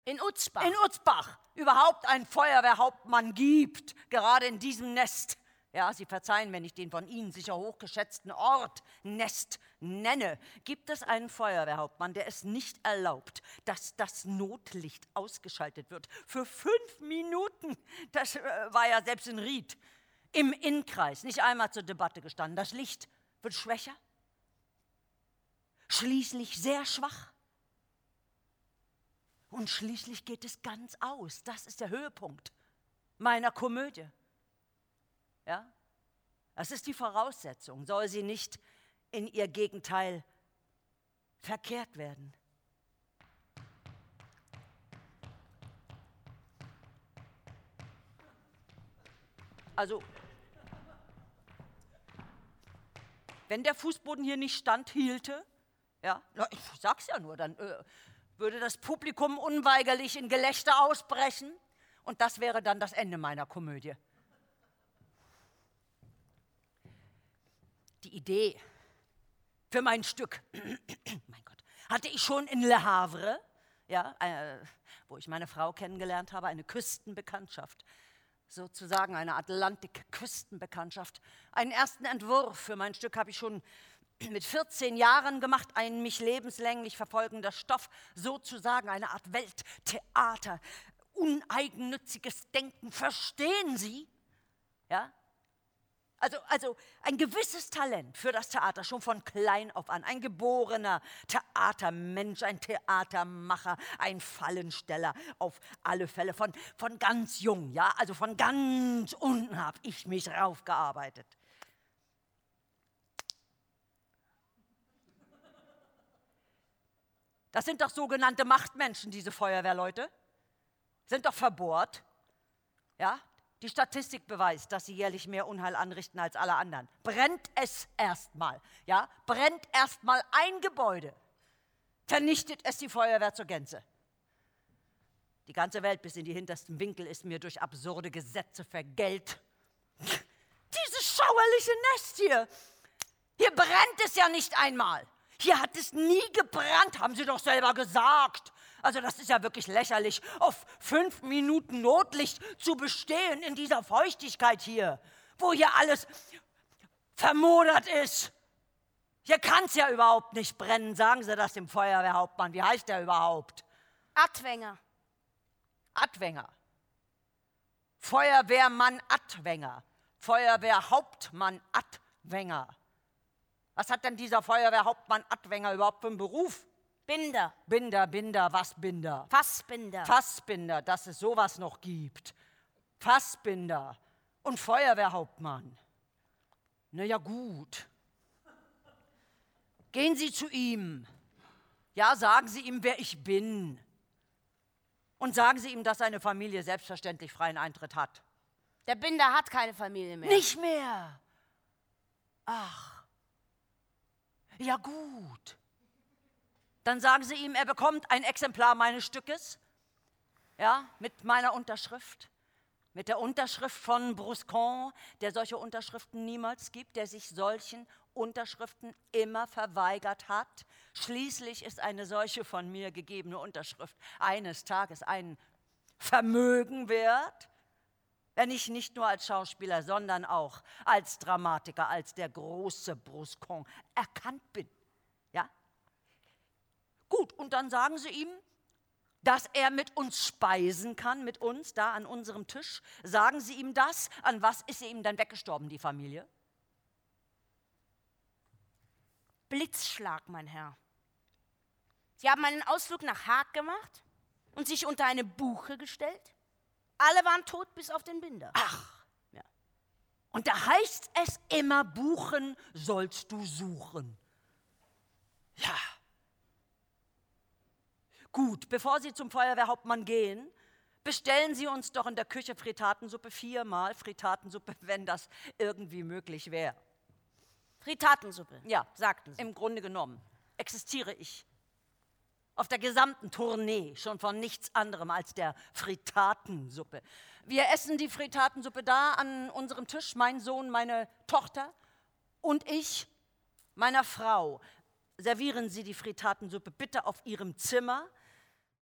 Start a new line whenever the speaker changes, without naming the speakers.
In Utzbach.
In Utzbach überhaupt einen Feuerwehrhauptmann gibt, gerade in diesem Nest. Ja, Sie verzeihen, wenn ich den von Ihnen sicher hochgeschätzten Ort Nest nenne. Gibt es einen Feuerwehrhauptmann, der es nicht erlaubt, dass das Notlicht ausgeschaltet wird? Für 5 Minuten, das war ja selbst in Ried, im Innkreis nicht einmal zur Debatte gestanden. Das Licht wird schwächer, schließlich sehr schwach. Und schließlich geht es ganz aus. Das ist der Höhepunkt meiner Komödie. Ja? Das ist die Voraussetzung. Soll sie nicht in ihr Gegenteil verkehrt werden? Also, wenn der Fußboden hier nicht standhielte, ja, ich sag's ja nur, dann würde das Publikum unweigerlich in Gelächter ausbrechen und das wäre dann das Ende meiner Komödie. Die Idee für mein Stück, mein Gott, hatte ich schon in Le Havre, ja, wo ich meine Frau kennengelernt habe, eine Küstenbekanntschaft, sozusagen eine Atlantik-Küstenbekanntschaft. Einen ersten Entwurf für mein Stück habe ich schon mit 14 Jahren gemacht, ein mich lebenslänglich verfolgender Stoff, sozusagen eine Art Welttheater, uneigennütziges Denken, verstehen Sie? Ja? Also ein gewisses Talent für das Theater, schon von klein auf an. Ein geborener Theatermensch, ein Theatermacher, ein Fallensteller auf alle Fälle. Von ganz jung, ja, also von ganz unten habe ich mich raufgearbeitet. Das sind doch sogenannte Machtmenschen, diese Feuerwehrleute. Sind doch verbohrt, ja. Die Statistik beweist, dass sie jährlich mehr Unheil anrichten als alle anderen. Brennt es erstmal, ja? Brennt erstmal ein Gebäude, vernichtet es die Feuerwehr zur Gänze. Die ganze Welt bis in die hintersten Winkel ist mir durch absurde Gesetze vergällt. Dieses schauerliche Nest hier, hier brennt es ja nicht einmal. Hier hat es nie gebrannt, haben Sie doch selber gesagt. Also das ist ja wirklich lächerlich, auf 5 Minuten Notlicht zu bestehen in dieser Feuchtigkeit hier, wo hier alles vermodert ist. Hier kann es ja überhaupt nicht brennen, sagen Sie das dem Feuerwehrhauptmann. Wie heißt der überhaupt?
Adwenger.
Adwenger. Feuerwehrmann Adwenger. Feuerwehrhauptmann Adwenger. Was hat denn dieser Feuerwehrhauptmann Adwenger überhaupt für einen Beruf?
Binder.
Binder, was Binder?
Fassbinder.
Fassbinder, dass es sowas noch gibt. Fassbinder und Feuerwehrhauptmann. Na ja, gut. Gehen Sie zu ihm. Ja, sagen Sie ihm, wer ich bin. Und sagen Sie ihm, dass seine Familie selbstverständlich freien Eintritt hat.
Der Binder hat keine Familie mehr.
Nicht mehr. Ach. Ja, gut. Dann sagen Sie ihm, er bekommt ein Exemplar meines Stückes, ja, mit meiner Unterschrift, mit der Unterschrift von Bruscon, der solche Unterschriften niemals gibt, der sich solchen Unterschriften immer verweigert hat. Schließlich ist eine solche von mir gegebene Unterschrift eines Tages ein Vermögen wert, wenn ich nicht nur als Schauspieler, sondern auch als Dramatiker, als der große Bruscon erkannt bin. Ja? Gut, und dann sagen Sie ihm, dass er mit uns speisen kann, mit uns da an unserem Tisch. Sagen Sie ihm das. An was ist ihm dann weggestorben, die Familie?
Blitzschlag, mein Herr. Sie haben einen Ausflug nach Haag gemacht und sich unter eine Buche gestellt. Alle waren tot, bis auf den Binder.
Ach, ja. Und da heißt es immer, Buchen sollst du suchen. Ja. Gut, bevor Sie zum Feuerwehrhauptmann gehen, bestellen Sie uns doch in der Küche Fritatensuppe, 4-mal Fritatensuppe, wenn das irgendwie möglich wäre.
Fritatensuppe,
Ja,
sagten Sie.
Im Grunde genommen existiere ich auf der gesamten Tournee schon von nichts anderem als der Fritatensuppe. Wir essen die Fritatensuppe da an unserem Tisch, mein Sohn, meine Tochter und ich, meiner Frau. Servieren Sie die Fritatensuppe bitte auf Ihrem Zimmer